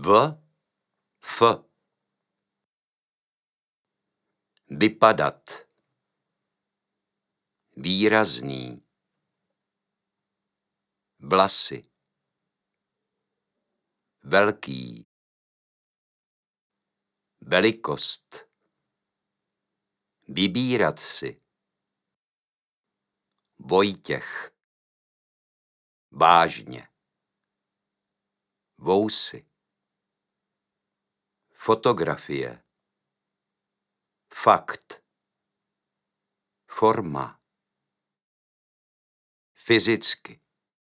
F. Vypadat. Výrazný. Vlasy. Velký. Velikost. Vybírat si. Vojtěch. Vážně. Vousy. Fotografie. Fakt. Forma. Fyzicky.